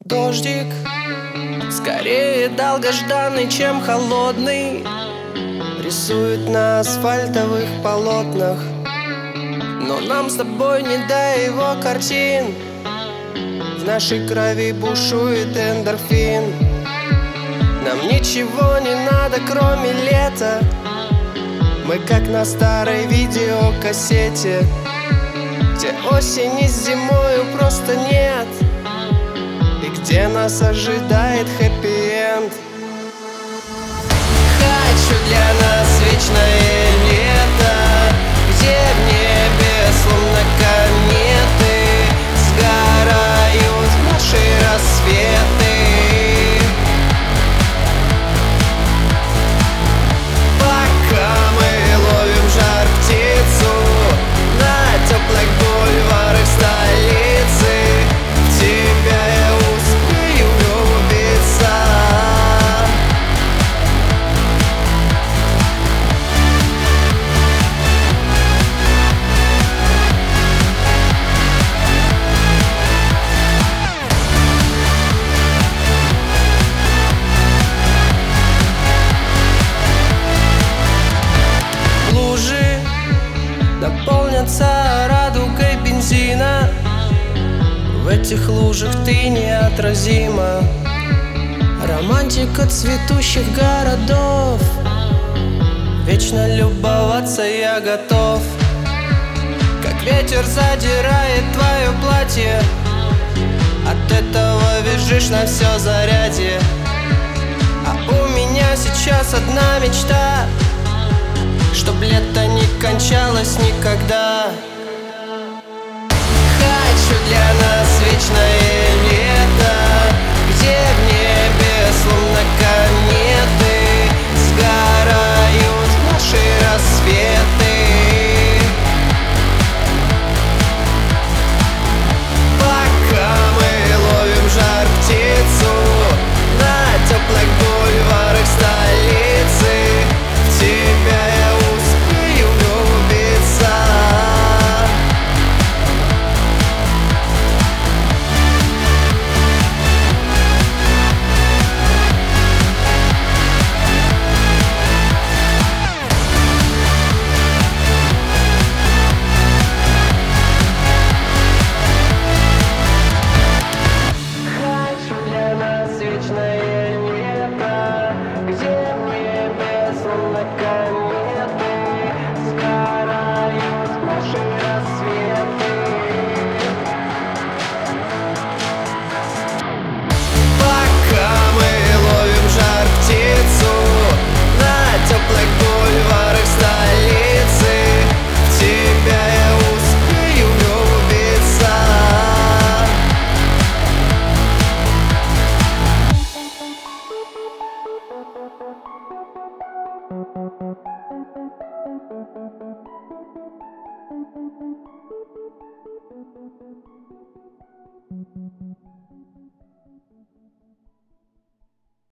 Дождик, скорее долгожданный, чем холодный, рисует на асфальтовых полотнах. Но нам с тобой не до его картин. В нашей крови бушует эндорфин. Нам ничего не надо, кроме лета. Мы как на старой видеокассете, где осени с зимою просто нет, и где нас ожидает хэппи-энд. Хочу для нас вечное лето, где в небе словно кометы сгорают наши рассветы. Пока мы ловим жар птицу на теплых бульварах столицы, в тебя я успею влюбиться. Лужи наполнятся радугой бензина. В этих лужах ты неотразима. Романтика цветущих городов, вечно любоваться я готов. Как ветер задирает твое платье, от этого вяжешь на все зарядье. А у меня сейчас одна мечта, чтоб лето не кончалось никогда. Хочу для нас вечное лето, где в небе словно кометы сгорают наши рассветы. Пока мы ловим жар птицу на теплых бульварах столицы, в тебя я успею влюбиться. Хочу для нас вечное лето, где в небе словно кометы сгорают наши рассветы. Пока мы ловим жар птицу на теплых бульварах столицы, в тебя я успею влюбиться.